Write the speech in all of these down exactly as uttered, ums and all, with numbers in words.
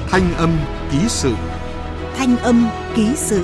Thanh âm ký sự. Thanh âm ký sự.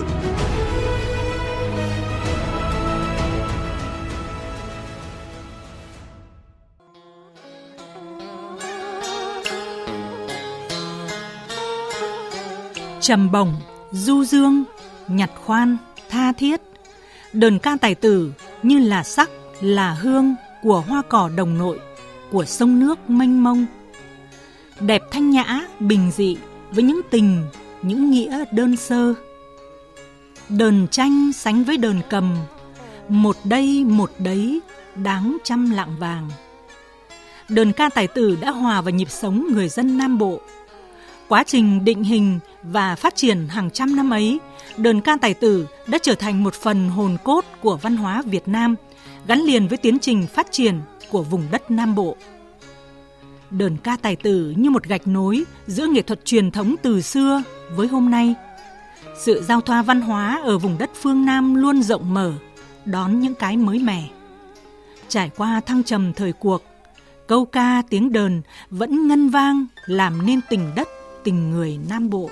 Trầm bổng, du dương, nhặt khoan, tha thiết. Đờn ca tài tử như là sắc, là hương của hoa cỏ đồng nội, của sông nước mênh mông. Đẹp thanh nhã, bình dị với những tình, những nghĩa đơn sơ. Đờn tranh sánh với đờn cầm, một đây một đấy, đáng trăm lạng vàng. Đờn ca tài tử đã hòa vào nhịp sống người dân Nam Bộ. Quá trình định hình và phát triển hàng trăm năm ấy, đờn ca tài tử đã trở thành một phần hồn cốt của văn hóa Việt Nam, gắn liền với tiến trình phát triển của vùng đất Nam Bộ. Đờn ca tài tử như một gạch nối giữa nghệ thuật truyền thống từ xưa với hôm nay. Sự giao thoa văn hóa ở vùng đất phương Nam luôn rộng mở, đón những cái mới mẻ. Trải qua thăng trầm thời cuộc, câu ca tiếng đờn vẫn ngân vang làm nên tình đất, tình người Nam Bộ.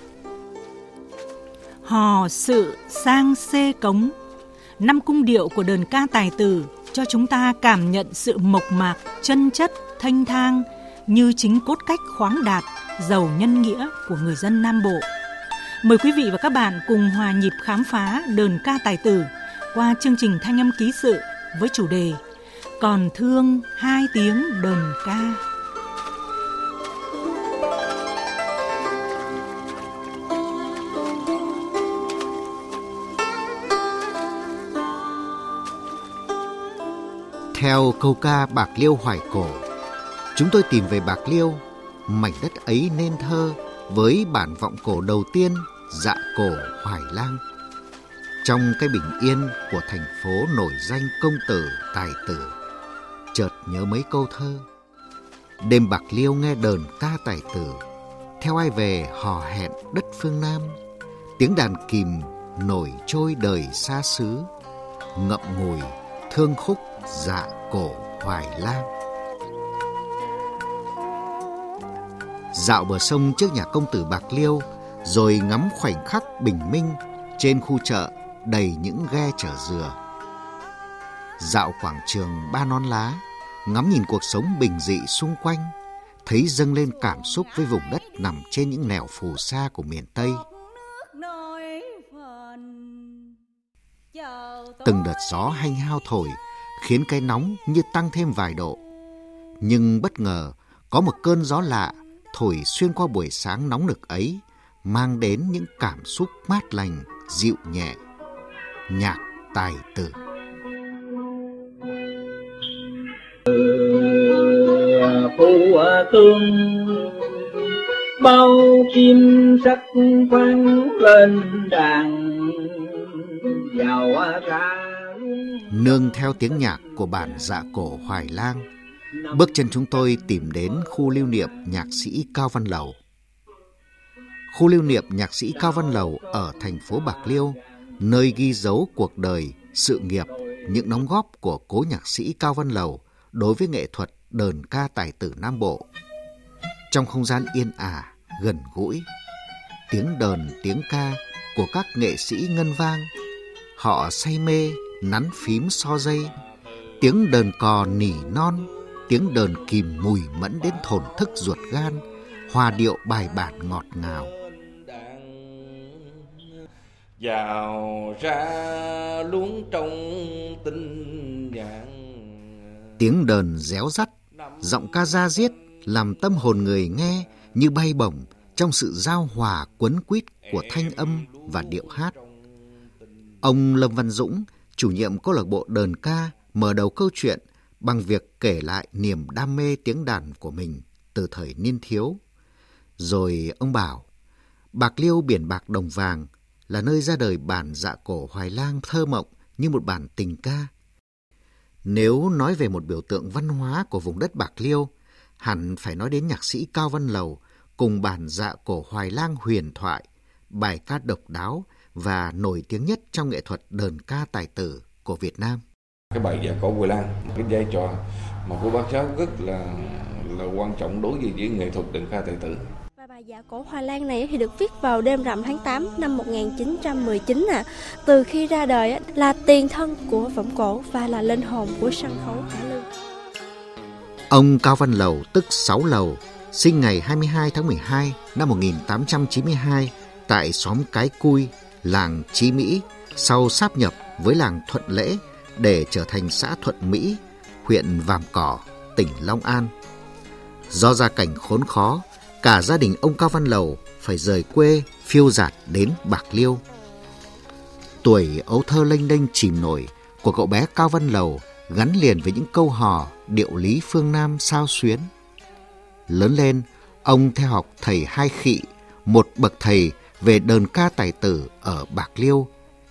Hò sự sang xê cống, năm cung điệu của đờn ca tài tử cho chúng ta cảm nhận sự mộc mạc, chân chất, thanh thang như chính cốt cách khoáng đạt, giàu nhân nghĩa của người dân Nam Bộ. Mời quý vị và các bạn cùng hòa nhịp khám phá đờn ca tài tử qua chương trình Thanh âm ký sự với chủ đề Còn thương hai tiếng đờn ca. Theo câu ca Bạc Liêu hoài cổ, chúng tôi tìm về Bạc Liêu, mảnh đất ấy nên thơ với bản vọng cổ đầu tiên, Dạ Cổ Hoài Lang. Trong cái bình yên của thành phố nổi danh công tử, tài tử, chợt nhớ mấy câu thơ. Đêm Bạc Liêu nghe đờn ca tài tử, theo ai về hò hẹn đất phương Nam. Tiếng đàn kìm nổi trôi đời xa xứ, ngậm ngùi thương khúc Dạ Cổ Hoài Lang. Dạo bờ sông trước nhà công tử Bạc Liêu, rồi ngắm khoảnh khắc bình minh trên khu chợ đầy những ghe chở dừa. Dạo quảng trường Ba Non Lá, ngắm nhìn cuộc sống bình dị xung quanh, thấy dâng lên cảm xúc với vùng đất nằm trên những nẻo phù sa của miền Tây. Từng đợt gió hanh hao thổi khiến cái nóng như tăng thêm vài độ. Nhưng bất ngờ có một cơn gió lạ thổi xuyên qua buổi sáng nóng nực ấy, mang đến những cảm xúc mát lành, dịu nhẹ. Nhạc tài tử. Phu tương bao chim sắc vang lên đàn vào ra. Nương theo tiếng nhạc của bản Dạ Cổ Hoài Lang, bước chân chúng tôi tìm đến khu lưu niệm nhạc sĩ Cao Văn Lầu. Khu lưu niệm nhạc sĩ Cao Văn Lầu ở thành phố Bạc Liêu, nơi ghi dấu cuộc đời, sự nghiệp, những đóng góp của cố nhạc sĩ Cao Văn Lầu đối với nghệ thuật đờn ca tài tử Nam Bộ. Trong không gian yên ả, gần gũi, tiếng đờn, tiếng ca của các nghệ sĩ ngân vang, họ say mê nắn phím so dây, tiếng đờn cò nỉ non, tiếng đờn kìm mùi mẫn đến thổn thức ruột gan, hòa điệu bài bản ngọt ngào. Vào ra luống trong tinh nhạn. Tiếng đờn réo rắt, giọng ca da diết làm tâm hồn người nghe như bay bổng trong sự giao hòa quấn quýt của thanh âm và điệu hát. Ông Lâm Văn Dũng, chủ nhiệm câu lạc bộ đờn ca, mở đầu câu chuyện bằng việc kể lại niềm đam mê tiếng đàn của mình từ thời niên thiếu. Rồi ông bảo, Bạc Liêu biển bạc đồng vàng là nơi ra đời bản Dạ Cổ Hoài Lang thơ mộng như một bản tình ca. Nếu nói về một biểu tượng văn hóa của vùng đất Bạc Liêu, hẳn phải nói đến nhạc sĩ Cao Văn Lầu cùng bản Dạ Cổ Hoài Lang huyền thoại, bài ca độc đáo và nổi tiếng nhất trong nghệ thuật đờn ca tài tử của Việt Nam. Cái bài Dạ Cổ Hoài Lang, cái vai trò mà của bác Sáu rất là là quan trọng đối với, với nghệ thuật đờn ca tài tử. Bài Dạ Cổ Hoài Lang này thì được viết vào đêm rằm tháng tám năm một nghìn chín trăm mười chín à. Từ khi ra đời là tiền thân của vọng cổ và là linh hồn của sân khấu cải lương. Ông Cao Văn Lầu tức Sáu Lầu, sinh ngày hai mươi hai tháng mười hai năm một nghìn tám trăm chín mươi hai tại xóm Cái Cui, làng Chí Mỹ, sau sáp nhập với làng Thuận Lễ để trở thành xã Thuận Mỹ, huyện Vàm Cỏ, tỉnh Long An. Do gia cảnh khốn khó, cả gia đình ông Cao Văn Lầu phải rời quê phiêu dạt đến Bạc Liêu. Tuổi ấu thơ lênh đênh chìm nổi của cậu bé Cao Văn Lầu gắn liền với những câu hò điệu lý phương Nam xao xuyến. Lớn lên, ông theo học thầy Hai Khị, một bậc thầy về đờn ca tài tử ở Bạc Liêu.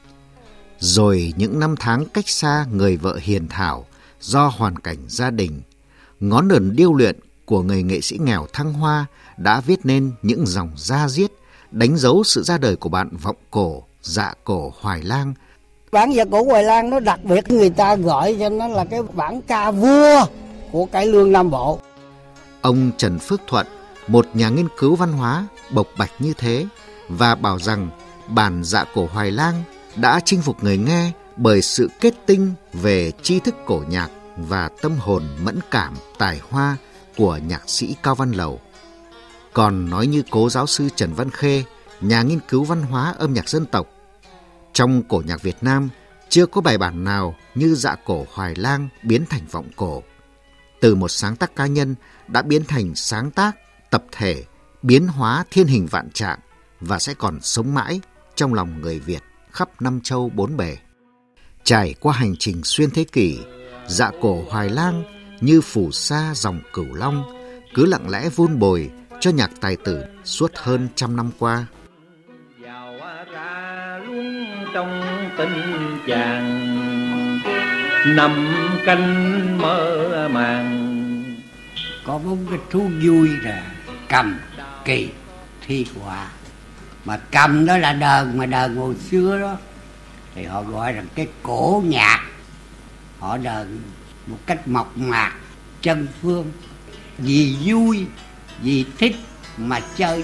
Rồi những năm tháng cách xa người vợ hiền thảo do hoàn cảnh gia đình, ngón đờn điêu luyện của người nghệ sĩ nghèo thăng hoa đã viết nên những dòng da diết, đánh dấu sự ra đời của bạn vọng cổ, Dạ Cổ Hoài Lang. Bản Dạ Cổ Hoài Lang nó đặc biệt, người ta gọi cho nó là cái bản ca vua của cải lương Nam Bộ. Ông Trần Phước Thuận, một nhà nghiên cứu văn hóa bộc bạch như thế, và bảo rằng bản Dạ Cổ Hoài Lang đã chinh phục người nghe bởi sự kết tinh về tri thức cổ nhạc và tâm hồn mẫn cảm, tài hoa của nhạc sĩ Cao Văn Lầu. Còn nói như cố giáo sư Trần Văn Khê, nhà nghiên cứu văn hóa âm nhạc dân tộc, trong cổ nhạc Việt Nam chưa có bài bản nào như Dạ Cổ Hoài Lang biến thành vọng cổ. Từ một sáng tác cá nhân đã biến thành sáng tác tập thể, biến hóa thiên hình vạn trạng và sẽ còn sống mãi trong lòng người Việt khắp năm châu bốn bể. Trải qua hành trình xuyên thế kỷ, Dạ Cổ Hoài Lang như phù sa dòng Cửu Long, cứ lặng lẽ vun bồi cho nhạc tài tử suốt hơn trăm năm qua. Giàu ra luôn trong tình chàng, nằm canh mơ màng. Có bốn cái thú vui là cầm, kỳ, thi họa. Mà cầm đó là đờn, mà đờn hồi xưa đó thì họ gọi rằng cái cổ nhạc. Họ đờn một cách mộc mạc, chân phương, vì vui, vì thích mà chơi.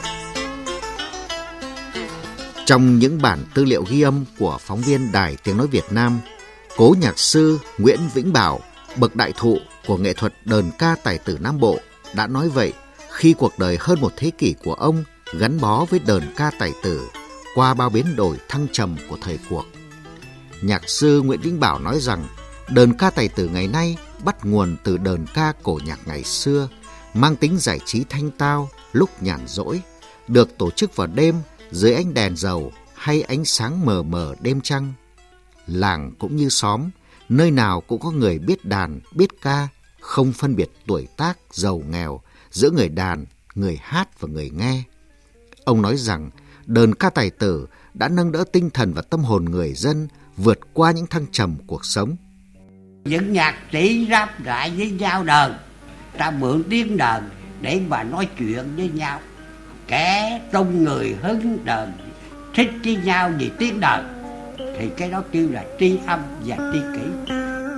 Trong những bản tư liệu ghi âm của phóng viên Đài Tiếng Nói Việt Nam, cố nhạc sư Nguyễn Vĩnh Bảo, bậc đại thụ của nghệ thuật đờn ca tài tử Nam Bộ, đã nói vậy khi cuộc đời hơn một thế kỷ của ông gắn bó với đờn ca tài tử qua bao biến đổi thăng trầm của thời cuộc. Nhạc sư Nguyễn Vĩnh Bảo nói rằng đờn ca tài tử ngày nay bắt nguồn từ đờn ca cổ nhạc ngày xưa, mang tính giải trí thanh tao lúc nhàn rỗi, được tổ chức vào đêm dưới ánh đèn dầu hay ánh sáng mờ mờ đêm trăng. Làng cũng như xóm, nơi nào cũng có người biết đàn, biết ca, không phân biệt tuổi tác, giàu nghèo giữa người đàn, người hát và người nghe. Ông nói rằng đờn ca tài tử đã nâng đỡ tinh thần và tâm hồn người dân vượt qua những thăng trầm cuộc sống. Những nhạc sĩ ráp lại với nhau đờn, ta mượn tiếng đờn để mà nói chuyện với nhau. Kẻ đông người hứng đờn, thích với nhau vì tiếng đờn, thì cái đó kêu là tri âm và tri kỷ.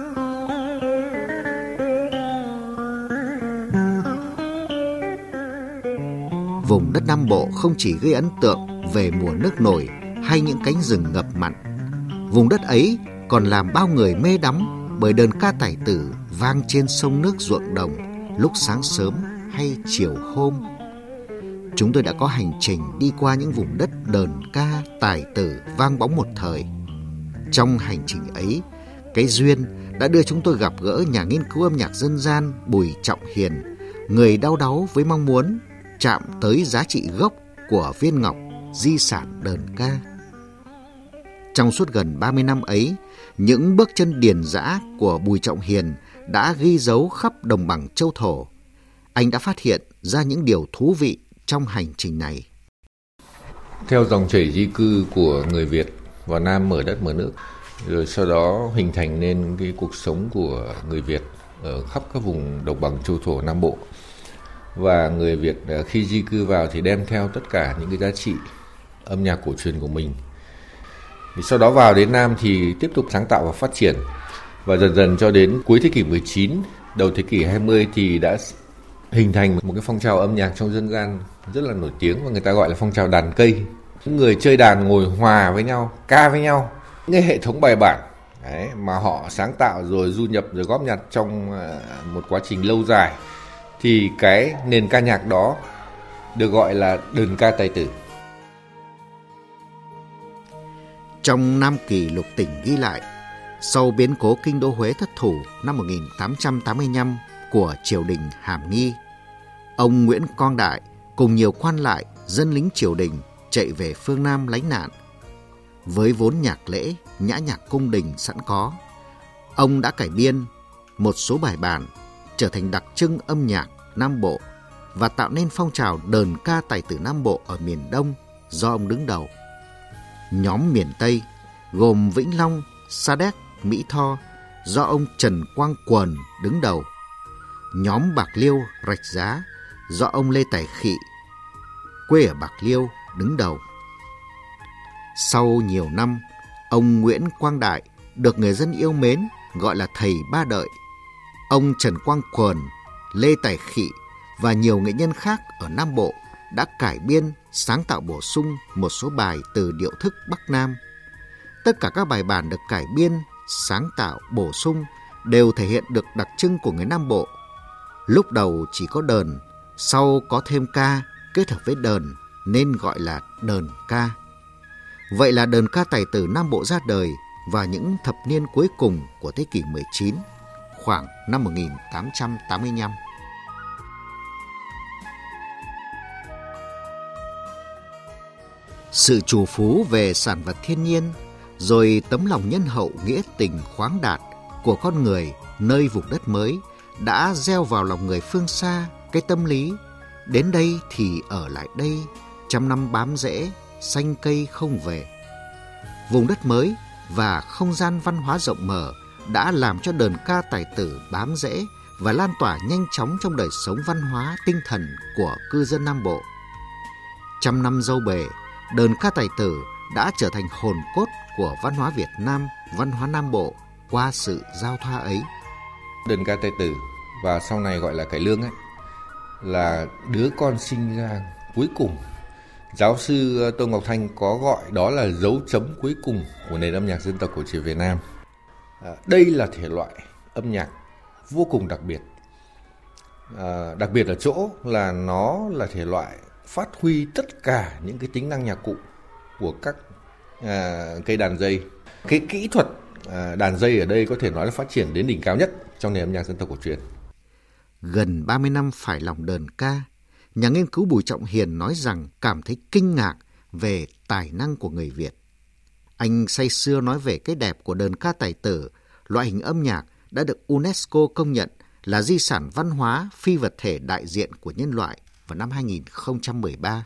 Vùng đất Nam Bộ không chỉ gây ấn tượng về mùa nước nổi hay những cánh rừng ngập mặn, vùng đất ấy còn làm bao người mê đắm bởi đờn ca tài tử vang trên sông nước ruộng đồng lúc sáng sớm hay chiều hôm. Chúng tôi đã có hành trình đi qua những vùng đất đờn ca tài tử vang bóng một thời. Trong hành trình ấy, cái duyên đã đưa chúng tôi gặp gỡ nhà nghiên cứu âm nhạc dân gian Bùi Trọng Hiền, người đau đáu với mong muốn chạm tới giá trị gốc của viên ngọc di sản đờn ca. Trong suốt gần ba mươi năm ấy, những bước chân điền dã của Bùi Trọng Hiền đã ghi dấu khắp đồng bằng châu thổ. Anh đã phát hiện ra những điều thú vị trong hành trình này. Theo dòng chảy di cư của người Việt vào Nam mở đất mở nước, rồi sau đó hình thành nên cái cuộc sống của người Việt ở khắp các vùng đồng bằng châu thổ Nam Bộ. Và người Việt khi di cư vào thì đem theo tất cả những cái giá trị âm nhạc cổ truyền của mình. Thì sau đó vào đến Nam thì tiếp tục sáng tạo và phát triển. Và dần dần cho đến cuối thế kỷ mười chín, đầu thế kỷ hai mươi thì đã hình thành một cái phong trào âm nhạc trong dân gian rất là nổi tiếng và người ta gọi là phong trào đàn cây. Những người chơi đàn ngồi hòa với nhau, ca với nhau, những hệ thống bài bản đấy, mà họ sáng tạo rồi du nhập rồi góp nhặt trong một quá trình lâu dài, thì cái nền ca nhạc đó được gọi là đờn ca tài tử. Trong Nam Kỳ Lục Tỉnh ghi lại, sau biến cố kinh đô Huế thất thủ năm một nghìn tám trăm tám mươi lăm của triều đình Hàm Nghi, ông Nguyễn Quang Đại cùng nhiều quan lại, dân lính triều đình chạy về phương Nam lánh nạn. Với vốn nhạc lễ, nhã nhạc cung đình sẵn có, ông đã cải biên một số bài bản trở thành đặc trưng âm nhạc Nam Bộ và tạo nên phong trào đờn ca tài tử Nam Bộ ở miền Đông do ông đứng đầu. Nhóm miền Tây gồm Vĩnh Long, Sa Đéc, Mỹ Tho do ông Trần Quang Quần đứng đầu. Nhóm Bạc Liêu, Rạch Giá do ông Lê Tài Khị, quê ở Bạc Liêu, đứng đầu. Sau nhiều năm, ông Nguyễn Quang Đại được người dân yêu mến gọi là thầy ba đợi. Ông Trần Quang Quần, Lê Tài Khị và nhiều nghệ nhân khác ở Nam Bộ đã cải biên, sáng tạo bổ sung một số bài từ điệu thức Bắc Nam. Tất cả các bài bản được cải biên, sáng tạo, bổ sung đều thể hiện được đặc trưng của người Nam Bộ. Lúc đầu chỉ có đờn, sau có thêm ca kết hợp với đờn nên gọi là đờn ca. Vậy là đờn ca tài tử Nam Bộ ra đời vào những thập niên cuối cùng của thế kỷ mười chín, khoảng năm một nghìn tám trăm tám mươi lăm. Sự trù phú về sản vật thiên nhiên, rồi tấm lòng nhân hậu nghĩa tình khoáng đạt của con người nơi vùng đất mới đã gieo vào lòng người phương xa cái tâm lý đến đây thì ở lại đây, trăm năm bám rễ, xanh cây không về. Vùng đất mới và không gian văn hóa rộng mở đã làm cho đờn ca tài tử bám rễ và lan tỏa nhanh chóng trong đời sống văn hóa tinh thần của cư dân Nam Bộ. Trăm năm dâu bể, đờn ca tài tử đã trở thành hồn cốt của văn hóa Việt Nam, văn hóa Nam Bộ qua sự giao thoa ấy. Đờn ca tài tử và sau này gọi là cải lương ấy, là đứa con sinh ra cuối cùng. Giáo sư Tô Ngọc Thanh có gọi đó là dấu chấm cuối cùng của nền âm nhạc dân tộc cổ truyền Việt Nam. À, đây là thể loại âm nhạc vô cùng đặc biệt. À, đặc biệt ở chỗ là nó là thể loại phát huy tất cả những cái tính năng nhạc cụ của các à, cây đàn dây. Cái kỹ thuật à, đàn dây ở đây có thể nói là phát triển đến đỉnh cao nhất trong nền âm nhạc dân tộc cổ truyền. Gần ba mươi năm phải lòng đờn ca, nhà nghiên cứu Bùi Trọng Hiền nói rằng cảm thấy kinh ngạc về tài năng của người Việt. Anh say sưa nói về cái đẹp của đờn ca tài tử, loại hình âm nhạc đã được UNESCO công nhận là di sản văn hóa phi vật thể đại diện của nhân loại vào năm hai nghìn không trăm mười ba.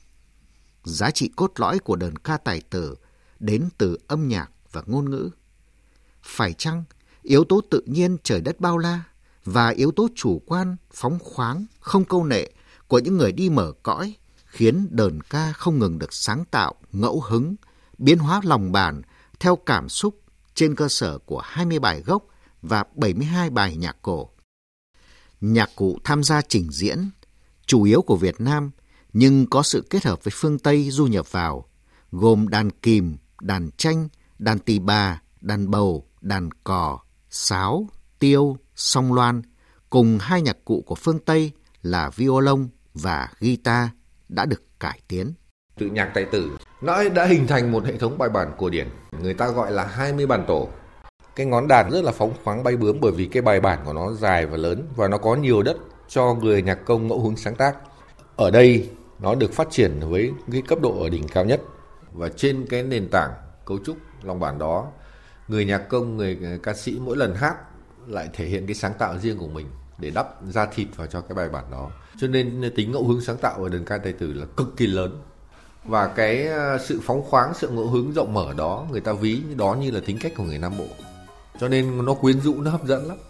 Giá trị cốt lõi của đờn ca tài tử đến từ âm nhạc và ngôn ngữ. Phải chăng yếu tố tự nhiên trời đất bao la và yếu tố chủ quan, phóng khoáng, không câu nệ của những người đi mở cõi khiến đờn ca không ngừng được sáng tạo, ngẫu hứng, biến hóa lòng bản theo cảm xúc trên cơ sở của hai mươi bài gốc và bảy mươi hai bài nhạc cổ. Nhạc cụ tham gia trình diễn, chủ yếu của Việt Nam nhưng có sự kết hợp với phương Tây du nhập vào, gồm đàn kìm, đàn tranh, đàn tỳ bà, đàn bầu, đàn cò, sáo, tiêu, song loan, cùng hai nhạc cụ của phương Tây là violon và guitar đã được cải tiến. Tự nhạc tài tử nó đã hình thành một hệ thống bài bản cổ điển, người ta gọi là hai mươi bản tổ. Cái ngón đàn rất là phóng khoáng bay bướm bởi vì cái bài bản của nó dài và lớn và nó có nhiều đất cho người nhạc công ngẫu hứng sáng tác. Ở đây nó được phát triển với cái cấp độ ở đỉnh cao nhất và trên cái nền tảng cấu trúc lòng bản đó, người nhạc công, người ca sĩ mỗi lần hát lại thể hiện cái sáng tạo riêng của mình để đắp da thịt vào cho cái bài bản đó. Cho nên tính ngẫu hứng sáng tạo ở đờn ca tài tử là cực kỳ lớn. Và cái sự phóng khoáng, sự ngẫu hứng rộng mở đó, người ta ví đó như là tính cách của người Nam Bộ. Cho nên nó quyến rũ, nó hấp dẫn lắm.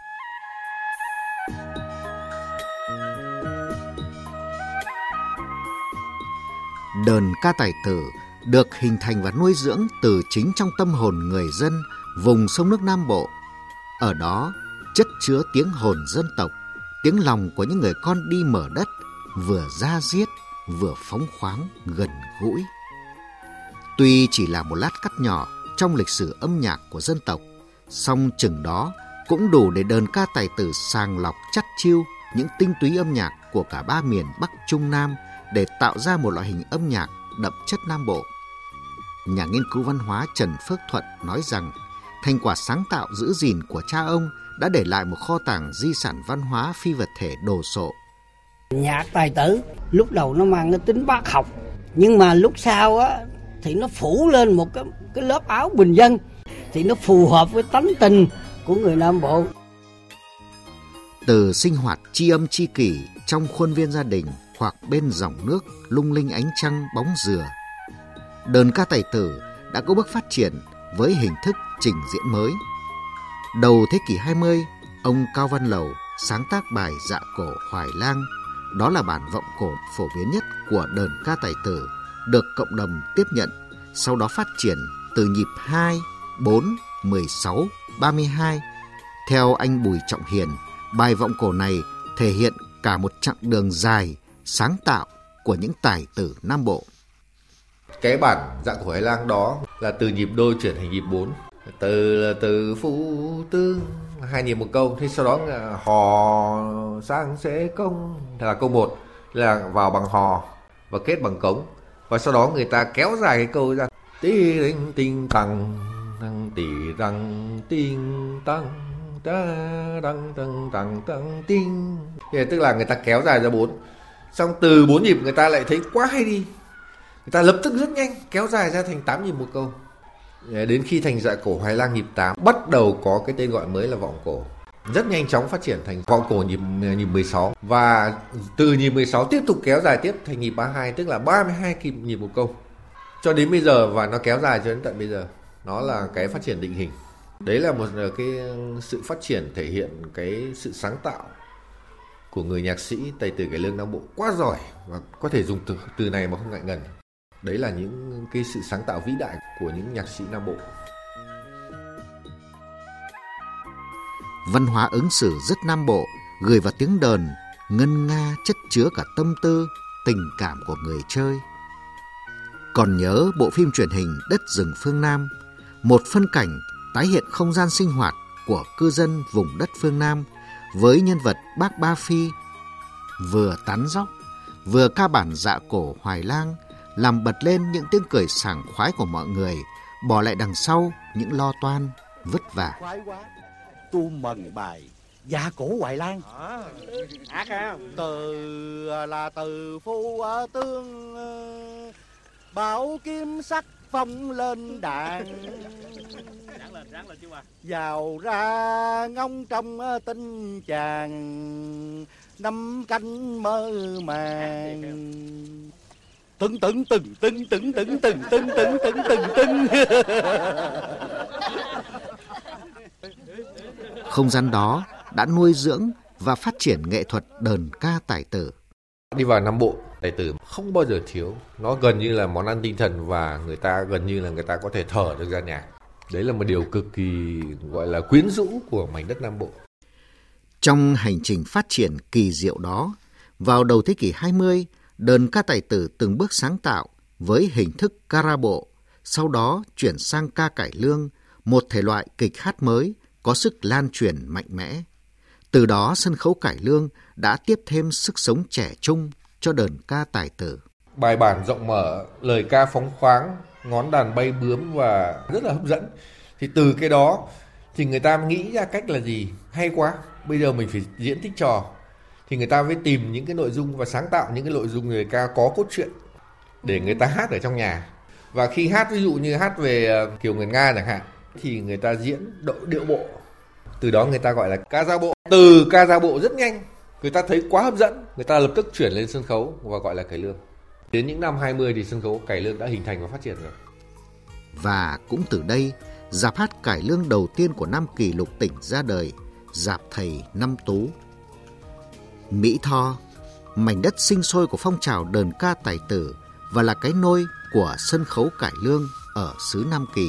Đờn ca tài tử được hình thành và nuôi dưỡng từ chính trong tâm hồn người dân vùng sông nước Nam Bộ. Ở đó chất chứa tiếng hồn dân tộc, tiếng lòng của những người con đi mở đất, vừa da diết, vừa phóng khoáng, gần gũi. Tuy chỉ là một lát cắt nhỏ trong lịch sử âm nhạc của dân tộc, song chừng đó cũng đủ để đờn ca tài tử sàng lọc chắt chiu những tinh túy âm nhạc của cả ba miền Bắc Trung Nam để tạo ra một loại hình âm nhạc đậm chất Nam Bộ. Nhà nghiên cứu văn hóa Trần Phước Thuận nói rằng thành quả sáng tạo giữ gìn của cha ông đã để lại một kho tàng di sản văn hóa phi vật thể đồ sộ. Nhạc tài tử lúc đầu nó mang cái tính bác học, nhưng mà lúc sau á thì nó phủ lên một cái, cái lớp áo bình dân, thì nó phù hợp với tánh tình của người Nam Bộ. Từ sinh hoạt tri âm tri kỷ trong khuôn viên gia đình hoặc bên dòng nước lung linh ánh trăng bóng dừa, đờn ca tài tử đã có bước phát triển với hình thức trình diễn mới. Đầu thế kỷ hai mươi, ông Cao Văn Lầu sáng tác bài Dạ Cổ Hoài Lang. Đó là bản vọng cổ phổ biến nhất của đờn ca tài tử, được cộng đồng tiếp nhận, sau đó phát triển từ nhịp hai, bốn, mười sáu, ba mươi hai. Theo anh Bùi Trọng Hiền, bài vọng cổ này thể hiện cả một chặng đường dài sáng tạo của những tài tử Nam Bộ. Cái bản Dạ Cổ Hoài Lang đó là từ nhịp đôi chuyển thành nhịp bốn. Từ là từ phụ tư, hai nhịp một câu. Thế sau đó là hò sang sẽ công, là câu một là vào bằng hò và kết bằng cống. Và sau đó người ta kéo dài cái câu ra tí tinh tinh tăng tăng tỉ răng tinh tăng ta đăng tăng tăng tăng tinh. Thì tức là người ta kéo dài ra bốn. Xong từ bốn nhịp người ta lại thấy quá hay đi, người ta lập tức rất nhanh kéo dài ra thành tám nhịp một câu. Đến khi thành Dạ Cổ Hoài Lang nhịp tám, bắt đầu có cái tên gọi mới là vọng cổ. Rất nhanh chóng phát triển thành vọng cổ nhịp nhịp mười sáu, và từ nhịp mười sáu tiếp tục kéo dài tiếp thành nhịp ba mươi hai, tức là ba mươi hai nhịp nhịp một câu cho đến bây giờ, và nó kéo dài cho đến tận bây giờ. Nó là cái phát triển định hình. Đấy là một cái sự phát triển thể hiện cái sự sáng tạo của người nhạc sĩ tài tử cải lương Nam Bộ quá giỏi, và có thể dùng từ từ này mà không ngại ngần. Đấy là những cái sự sáng tạo vĩ đại của những nhạc sĩ Nam Bộ. Văn hóa ứng xử rất Nam Bộ, gửi vào tiếng đờn ngân nga chất chứa cả tâm tư, tình cảm của người chơi. Còn nhớ bộ phim truyền hình Đất rừng phương Nam, một phân cảnh tái hiện không gian sinh hoạt của cư dân vùng đất phương Nam với nhân vật Bác Ba Phi, vừa tán dóc, vừa ca bản Dạ Cổ Hoài Lang, làm bật lên những tiếng cười sảng khoái của mọi người, bỏ lại đằng sau những lo toan, vất vả. Tu mần bài Dạ Cổ Hoài Lang. Hát à, từ là từ phu tương, bảo kim sắc phong lên đàn, vào ra ngông trong tinh chàng, năm canh mơ màng. Tưng tưng tưng tưng tưng tưng tưng tưng tưng tưng tưng tưng. Không gian đó đã nuôi dưỡng và phát triển nghệ thuật đờn ca tài tử. Đi vào Nam Bộ, tài tử không bao giờ thiếu. Nó gần như là món ăn tinh thần, và người ta gần như là người ta có thể thở được ra nhạc. Đấy là một điều cực kỳ gọi là quyến rũ của mảnh đất Nam Bộ. Trong hành trình phát triển kỳ diệu đó, vào đầu thế kỷ hai mươi, đờn ca tài tử từng bước sáng tạo với hình thức ca ra bộ, sau đó chuyển sang ca cải lương, một thể loại kịch hát mới có sức lan truyền mạnh mẽ. Từ đó sân khấu cải lương đã tiếp thêm sức sống trẻ trung cho đờn ca tài tử. Bài bản rộng mở, lời ca phóng khoáng, ngón đàn bay bướm và rất là hấp dẫn. Thì từ cái đó thì người ta nghĩ ra cách là gì? Hay quá, bây giờ mình phải diễn tích trò. Thì người ta mới tìm những cái nội dung và sáng tạo những cái nội dung người ca có cốt truyện để người ta hát ở trong nhà. Và khi hát, ví dụ như hát về Kiều Nguyệt Nga chẳng hạn, thì người ta diễn độ điệu bộ. Từ đó người ta gọi là ca dao bộ. Từ ca dao bộ rất nhanh, người ta thấy quá hấp dẫn, người ta lập tức chuyển lên sân khấu và gọi là cải lương. Đến những năm hai mươi thì sân khấu cải lương đã hình thành và phát triển rồi. Và cũng từ đây, rạp hát cải lương đầu tiên của Nam Kỳ Lục tỉnh ra đời, rạp Thầy Năm Tú. Mỹ Tho, mảnh đất sinh sôi của phong trào đờn ca tài tử và là cái nôi của sân khấu cải lương ở xứ Nam Kỳ.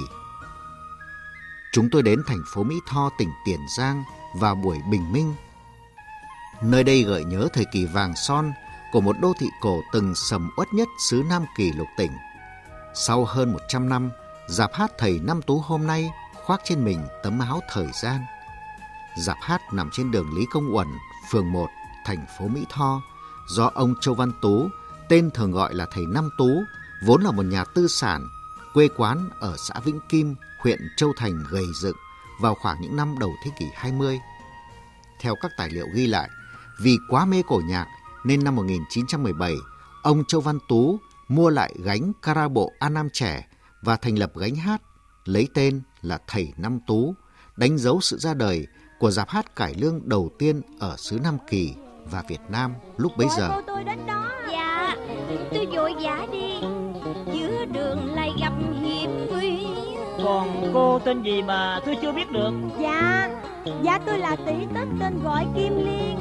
Chúng tôi đến thành phố Mỹ Tho, tỉnh Tiền Giang vào buổi bình minh. Nơi đây gợi nhớ thời kỳ vàng son của một đô thị cổ từng sầm uất nhất xứ Nam Kỳ lục tỉnh. Sau hơn một trăm năm, rạp hát Thầy Năm Tú hôm nay khoác trên mình tấm áo thời gian. Rạp hát nằm trên đường Lý Công Uẩn, phường một, thành phố Mỹ Tho, do ông Châu Văn Tú, tên thường gọi là Thầy Năm Tú, vốn là một nhà tư sản, quê quán ở xã Vĩnh Kim, huyện Châu Thành gầy dựng vào khoảng những năm đầu thế kỷ hai mươi. Theo các tài liệu ghi lại, vì quá mê cổ nhạc nên năm một nghìn chín trăm mười bảy, ông Châu Văn Tú mua lại gánh Cara Bộ An Nam Trẻ và thành lập gánh hát, lấy tên là Thầy Năm Tú, đánh dấu sự ra đời của rạp hát cải lương đầu tiên ở xứ Nam Kỳ và Việt Nam lúc bấy giờ. Cô tôi đến đó. Dạ, tôi vội vã đi, giữa đường lại gặp hiểm nguy. Còn cô tên gì mà tôi chưa biết được? Dạ, dạ tôi là tỷ tất tên gọi Kim Liên.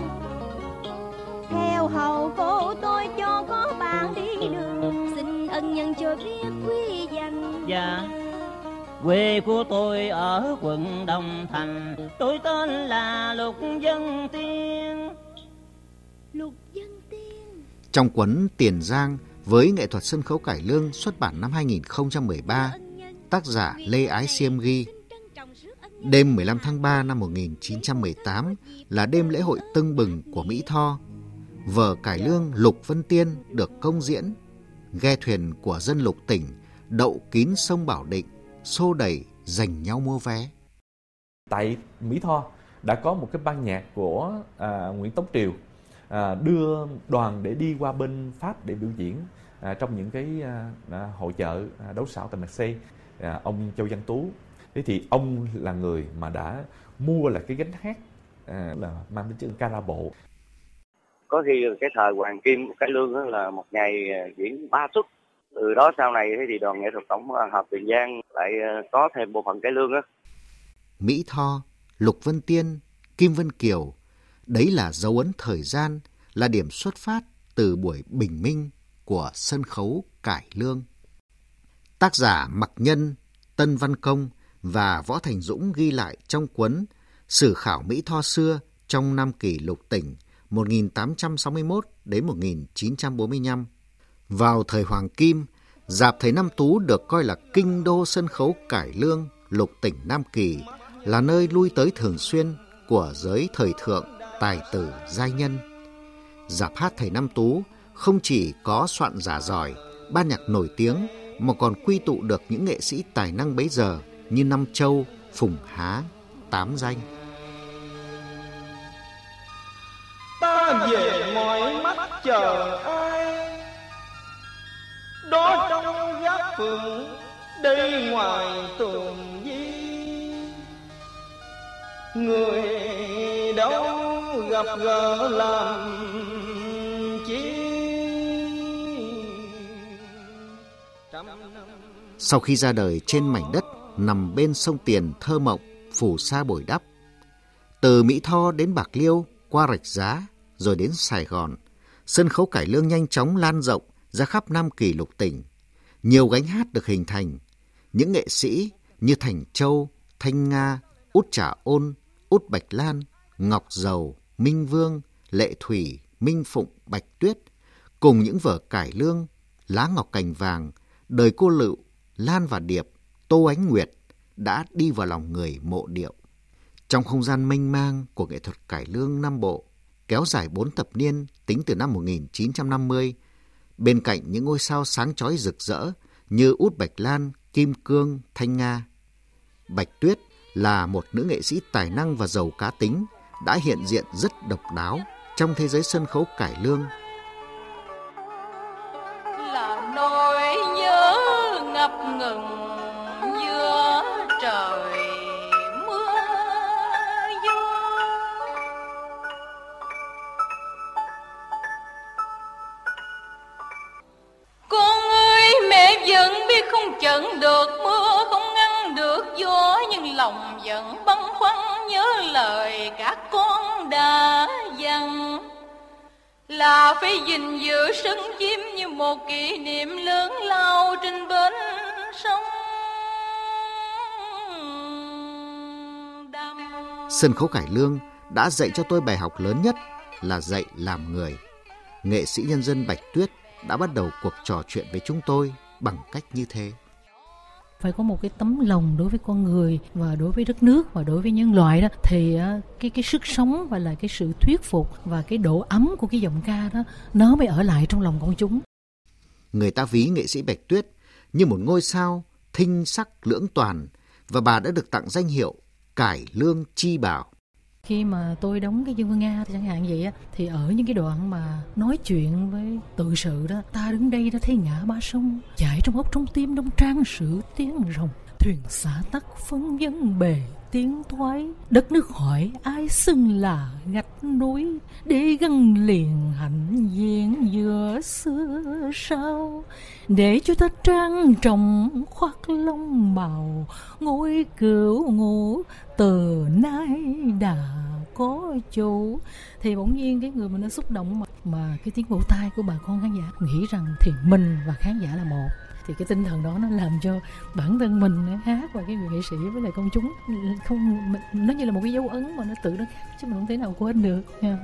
Theo hầu cô tôi cho có bạn đi đường, xin ân nhân cho biết quý danh. Dạ, quê của tôi ở quận Đồng Thành, tôi tên là Lục Dân Tiên. Lục Dân Tiên. Trong cuốn Tiền Giang với nghệ thuật sân khấu cải lương xuất bản năm hai nghìn không trăm mười ba, tác giả Lê Ái Xiêm ghi: đêm mười lăm tháng ba năm một nghìn chín trăm mười tám là đêm lễ hội tưng bừng của Mỹ Tho. Vở cải lương Lục Vân Tiên được công diễn. Ghe thuyền của dân Lục tỉnh đậu kín sông Bảo Định, xô đẩy giành nhau mua vé. Tại Mỹ Tho đã có một cái ban nhạc của à, Nguyễn Tống Triều à, đưa đoàn để đi qua bên Pháp để biểu diễn à, trong những cái à, hội chợ à, đấu xảo tại Marseille. À, ông Châu Văn Tú, thế thì ông là người mà đã mua lại cái gánh hát à, là mang tính chất Cara Bộ. Có khi cái thời hoàng kim của cải lương đó là một ngày diễn ba suất. Từ đó sau này thì đoàn nghệ thuật tổng hợp Tiền Giang lại có thêm bộ phận cải lương đó. Mỹ Tho, Lục Vân Tiên, Kim Vân Kiều, đấy là dấu ấn thời gian, là điểm xuất phát từ buổi bình minh của sân khấu cải lương. Tác giả Mặc Nhân, Tân Văn Công và Võ Thành Dũng ghi lại trong cuốn Sử khảo Mỹ Tho xưa trong năm Kỷ lục tỉnh một nghìn tám trăm sáu mươi mốt đến một nghìn chín trăm bốn mươi lăm. Vào thời Hoàng Kim, rạp Thầy Năm Tú được coi là kinh đô sân khấu cải lương lục tỉnh Nam Kỳ, là nơi lui tới thường xuyên của giới thời thượng, tài tử, giai nhân. Rạp hát Thầy Năm Tú không chỉ có soạn giả giỏi, ban nhạc nổi tiếng, mà còn quy tụ được những nghệ sĩ tài năng bấy giờ như Năm Châu, Phùng Há, Tám Danh. Ta về mỏi mắt chờ ai, đó trong gác phường, đây ngoài tường vi. Người đâu gặp gỡ làm chi. Sau khi ra đời trên mảnh đất nằm bên sông Tiền thơ mộng, phù sa bồi đắp, từ Mỹ Tho đến Bạc Liêu, qua Rạch Giá, rồi đến Sài Gòn, sân khấu cải lương nhanh chóng lan rộng ra khắp Nam Kỳ lục tỉnh. Nhiều gánh hát được hình thành. Những nghệ sĩ như Thành Châu, Thanh Nga, Út Trà Ôn, Út Bạch Lan, Ngọc Dầu, Minh Vương, Lệ Thủy, Minh Phụng, Bạch Tuyết, cùng những vở cải lương Lá Ngọc Cành Vàng, Đời Cô Lựu, Lan và Điệp, Tô Ánh Nguyệt đã đi vào lòng người mộ điệu. Trong không gian mênh mang của nghệ thuật cải lương Nam Bộ, kéo dài bốn thập niên tính từ năm một nghìn chín trăm năm mươi, bên cạnh những ngôi sao sáng chói rực rỡ như Út Bạch Lan, Kim Cương, Thanh Nga, Bạch Tuyết là một nữ nghệ sĩ tài năng và giàu cá tính, đã hiện diện rất độc đáo trong thế giới sân khấu cải lương. Là nỗi nhớ ngập ngừng giữa trời mưa gió. Con ơi, mẹ vẫn biết không chặn được mưa, không ngăn được gió, nhưng lòng vẫn băn khoăn nhớ lời các con đã dặn, là phải gìn giữ sân chim như một kỷ niệm lớn lao trên bến sông Đàm. Sân khấu cải lương đã dạy cho tôi bài học lớn nhất, là dạy làm người. Nghệ sĩ nhân dân Bạch Tuyết đã bắt đầu cuộc trò chuyện với chúng tôi bằng cách như thế. Phải có một cái tấm lòng đối với con người và đối với đất nước và đối với nhân loại đó, thì cái cái sức sống và là cái sự thuyết phục và cái độ ấm của cái giọng ca đó nó mới ở lại trong lòng công chúng. Người ta ví nghệ sĩ Bạch Tuyết như một ngôi sao thinh sắc lưỡng toàn, và bà đã được tặng danh hiệu cải lương chi bảo. Khi mà tôi đóng cái Dương Vương Nga chẳng hạn vậy á, thì ở những cái đoạn mà nói chuyện với tự sự đó, ta đứng đây đã thấy ngã ba sông chảy trong ốc trong tim đông trang sử tiếng rồng, thuyền xả tắt phân vân bề tiếng thoái, đất nước hỏi ai xưng là gạch núi, để gắn liền hạnh diện giữa xưa sau, để cho ta trang trọng khoác lông màu, ngôi cửu ngũ từ nay đã có chủ. Thì bỗng nhiên cái người mà nó xúc động mà, mà cái tiếng vỗ tay của bà con khán giả nghĩ rằng thì mình và khán giả là một. Thì cái tinh thần đó nó làm cho bản thân mình hát và cái người nghệ sĩ với lại công chúng không, nó như là một cái dấu ấn mà nó tự nó khác, chứ mình không thể nào quên được nha.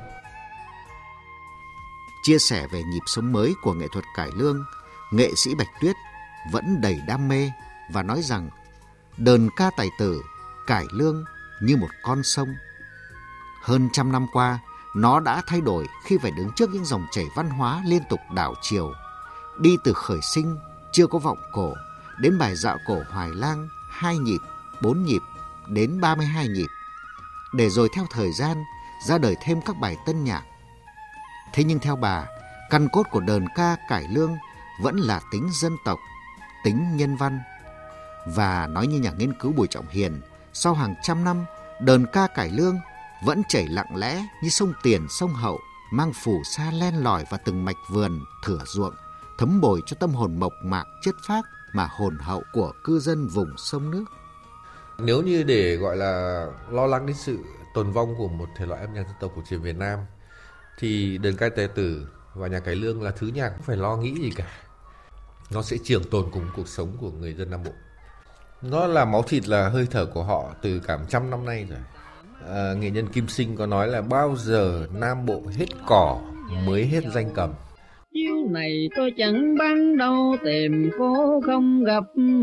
Chia sẻ về nhịp sống mới của nghệ thuật cải lương, nghệ sĩ Bạch Tuyết vẫn đầy đam mê và nói rằng đờn ca tài tử cải lương như một con sông. Hơn trăm năm qua, nó đã thay đổi khi phải đứng trước những dòng chảy văn hóa liên tục đảo chiều, đi từ khởi sinh chưa có vọng cổ đến bài dạo cổ Hoài Lang hai nhịp, bốn nhịp đến ba mươi hai nhịp, để rồi theo thời gian ra đời thêm các bài tân nhạc. Thế nhưng theo bà, căn cốt của đờn ca cải lương vẫn là tính dân tộc, tính nhân văn. Và nói như nhà nghiên cứu Bùi Trọng Hiền, sau hàng trăm năm, đờn ca cải lương vẫn chảy lặng lẽ như sông Tiền, sông Hậu, mang phù sa len lỏi vào từng mạch vườn, thửa ruộng, thấm bồi cho tâm hồn mộc mạc chất phác mà hồn hậu của cư dân vùng sông nước. Nếu như để gọi là lo lắng đến sự tồn vong của một thể loại âm nhạc dân tộc cổ truyền Việt Nam, thì đờn ca tài tử và nhạc cải lương là thứ nhạc không phải lo nghĩ gì cả. Nó sẽ trường tồn cùng cuộc sống của người dân Nam Bộ. Nó là máu thịt, là hơi thở của họ từ cả trăm năm nay rồi. À, nghệ nhân Kim Sinh có nói là bao giờ Nam Bộ hết cỏ mới hết danh cầm. Chiếu này tôi chẳng ban đâu tìm phố không gặp.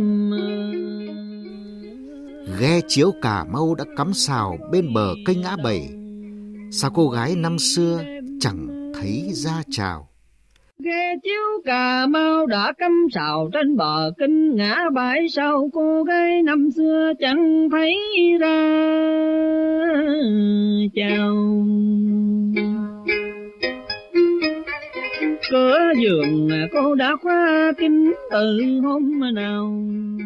Ghe chiếu Cà Mau đã cắm sào bên bờ kênh Ngã Bảy, sao cô gái năm xưa chẳng thấy ra chào. Ghe chiếu Cà Mau đã cắm sào trên bờ kênh Ngã Bảy, sao cô gái năm xưa chẳng thấy ra chào. Cửa giường cô đã khóa kín từ hôm nào.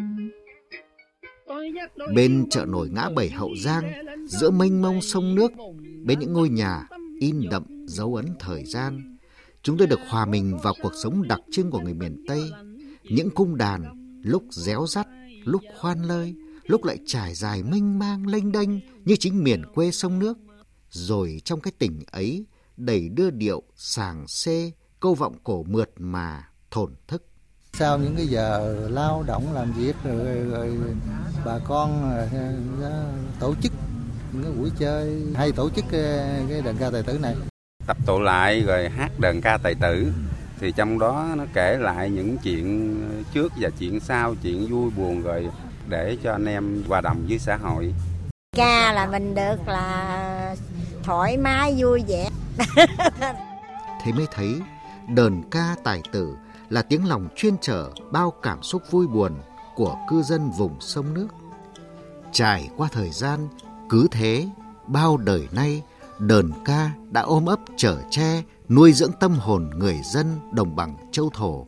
Bên chợ nổi Ngã Bảy Hậu Giang, giữa mênh mông sông nước, bên những ngôi nhà in đậm dấu ấn thời gian, chúng tôi được hòa mình vào cuộc sống đặc trưng của người miền Tây. Những cung đàn lúc réo rắt, lúc khoan lơi, lúc lại trải dài mênh mang lênh đênh như chính miền quê sông nước. Rồi trong cái tình ấy đầy đưa điệu sàng xê, câu vọng cổ mượt mà thổn thức. Sau những cái giờ lao động làm việc rồi, rồi, rồi bà con rồi, tổ chức những cái buổi chơi hay tổ chức cái, cái đờn ca tài tử này. Tập tụ lại rồi hát đờn ca tài tử, thì trong đó nó kể lại những chuyện trước và chuyện sau, chuyện vui buồn, rồi để cho anh em hòa đồng với xã hội. Ca là mình được là thoải mái vui vẻ. Thế mới thấy đờn ca tài tử là tiếng lòng chuyên trở bao cảm xúc vui buồn của cư dân vùng sông nước. Trải qua thời gian, cứ thế bao đời nay, đờn ca đã ôm ấp chở che, nuôi dưỡng tâm hồn người dân đồng bằng châu thổ.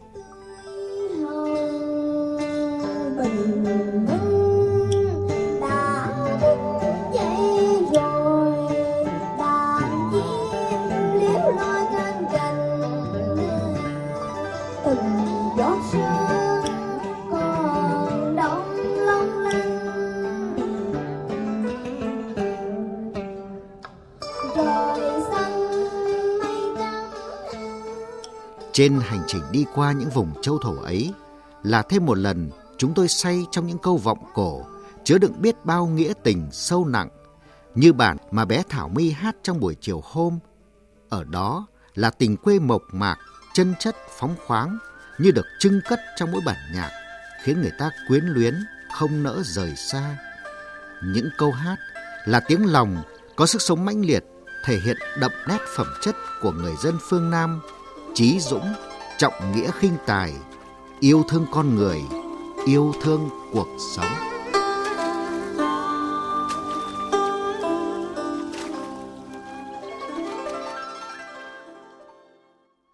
Trên hành trình đi qua những vùng châu thổ ấy là thêm một lần chúng tôi say trong những câu vọng cổ chứa đựng biết bao nghĩa tình sâu nặng, như bản mà bé Thảo My hát trong buổi chiều hôm ở đó là tình quê mộc mạc, chân chất, phóng khoáng như được trưng cất trong mỗi bản nhạc, khiến người ta quyến luyến, không nỡ rời xa. Những câu hát là tiếng lòng có sức sống mãnh liệt, thể hiện đậm nét phẩm chất của người dân phương Nam, chí dũng, trọng nghĩa khinh tài, yêu thương con người, yêu thương cuộc sống.